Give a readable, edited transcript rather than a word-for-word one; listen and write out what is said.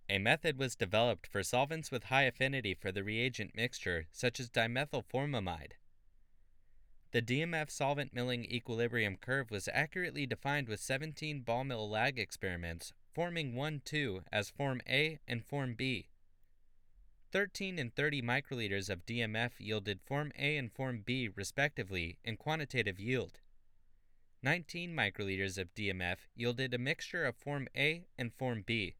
A method was developed for solvents with high affinity for the reagent mixture, such as dimethylformamide. The DMF solvent milling equilibrium curve was accurately defined with 17 ball mill lag experiments, forming 1-2 as form A and form B. 13 and 30 microliters of DMF yielded form A and form B respectively in quantitative yield. 19 microliters of DMF yielded a mixture of form A and form B.